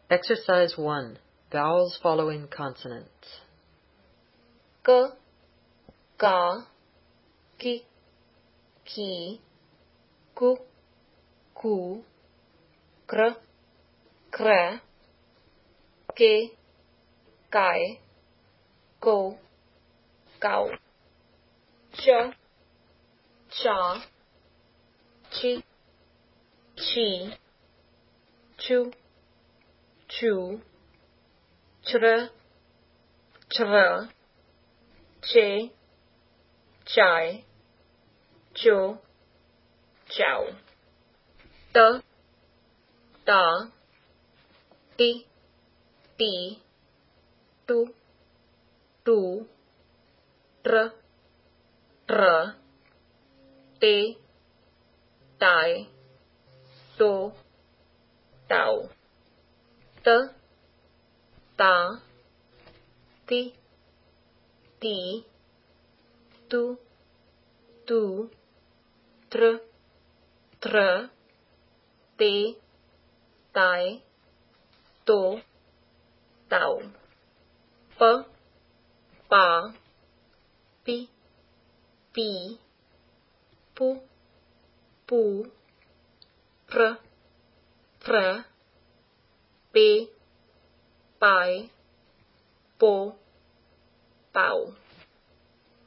Exercise 1. Vowels following consonants. K, ka, ki, ki, ku, ku, kr, kre, ke, kai, ko, kau, ch, cha, chi, chi, chu, chu, chr, chr, che, chai, cho, chow, t, ta, ti, ti, tu, tu, tr, tr, te, tai, to, tau, t, ta, ti, ti, tu, tu, tr, tr, te, tai, to, tau, p, pa, pi, pi, pu, pu, pr, pr, pe, pai, po, pau.